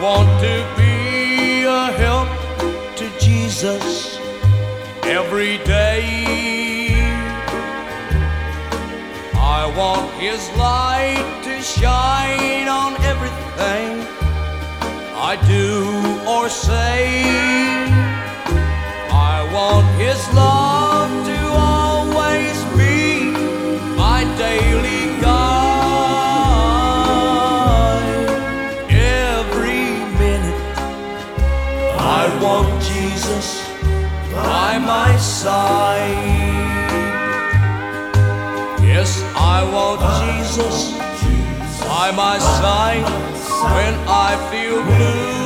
want to be a help to Jesus every day. I want His light to shine on everything I do or say. I want His love to always be my daily guide. Every minute I want Jesus by my side. Yes, I want Jesus by my side when I feel blue.